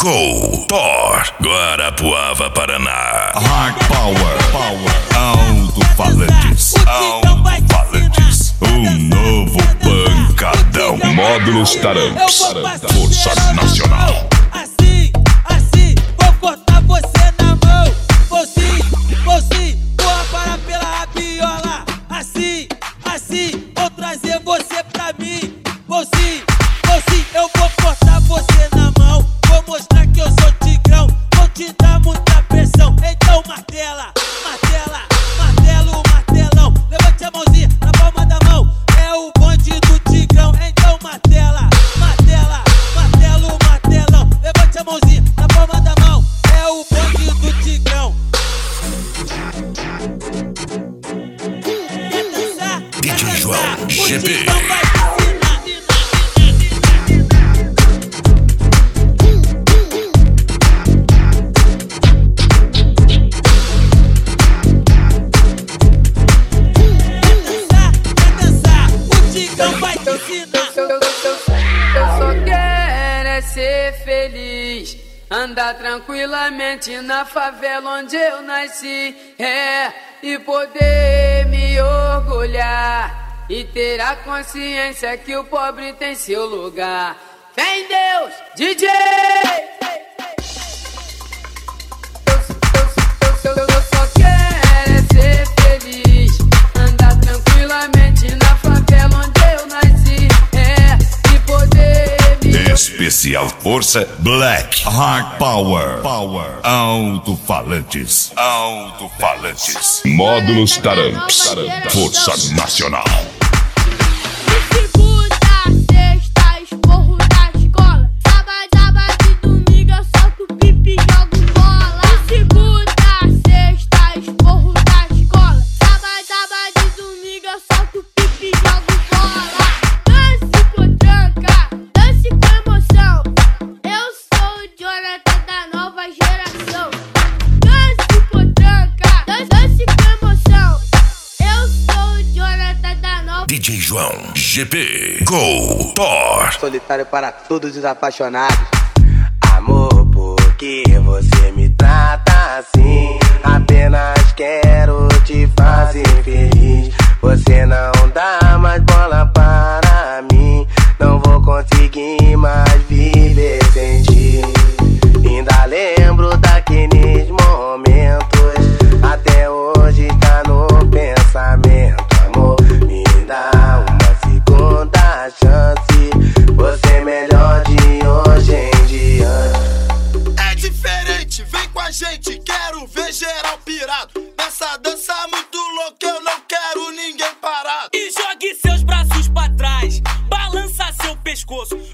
Go, Thor, Guarapuava, Paraná. Hard Power, alto-falantes, novo pancadão. Módulos Taramps, Força Nacional. Assim, vou cortar você na mão. Vou sim, vou aparar pela rabiola. Assim, vou trazer você pra mim. Vou sim, eu vou cortar você na mão. Vou mostrar que eu sou tigrão, vou te dar muita pressão. Então martelo, martelão. Levante a mãozinha na palma da mão. É o bonde do tigrão. Então martelo, martelão. Levante a mãozinha na palma da mão. É o bonde do tigrão. Quer dançar? DJ João GP. Ser feliz, andar tranquilamente na favela onde eu nasci, e poder me orgulhar e ter a consciência que o pobre tem seu lugar. Fé em Deus, DJ! Eu só quero ser feliz, andar tranquilamente na favela onde eu nasci, e poder Especial Força Black. Hard Power, alto-falantes. Módulos Taramps, Força Nacional. DJ João GP. Go, Thor. Solitário para todos os apaixonados. Amor, por que você me trata assim? Apenas quero te fazer feliz. Você não dá mais bola para mim. Não vou conseguir mais viver sem ti. Ainda lembro daqueles momentos. Até hoje tá no pensamento. Amor, me dá uma segunda chance. Você é melhor de hoje em diante. É diferente, vem com a gente. Quero ver geral pirado. Nessa dança muito louca, eu não quero ninguém parado. E jogue seus braços pra trás, balança seu pescoço.